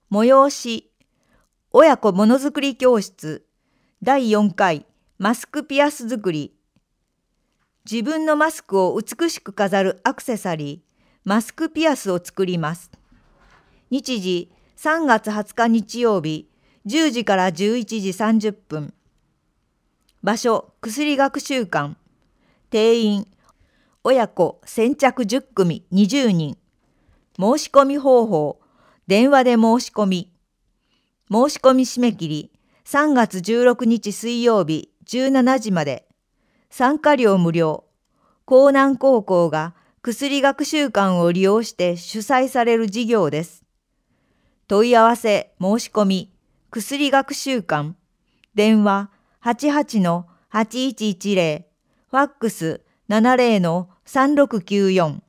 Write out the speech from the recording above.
催し、親子ものづくり教室、第4回マスクピアス作り。自分のマスクを美しく飾るアクセサリー、マスクピアスを作ります。日時、3月20日日曜日、10時から11時30分。場所、薬学習館。定員、親子先着10組20人。申し込み方法、電話で申し込み。申し込み締め切り、3月16日水曜日17時まで。参加料無料。江南高校が薬学習館を利用して主催される事業です。問い合わせ申し込み、薬学習館。電話88-8110、ファックス70-3694。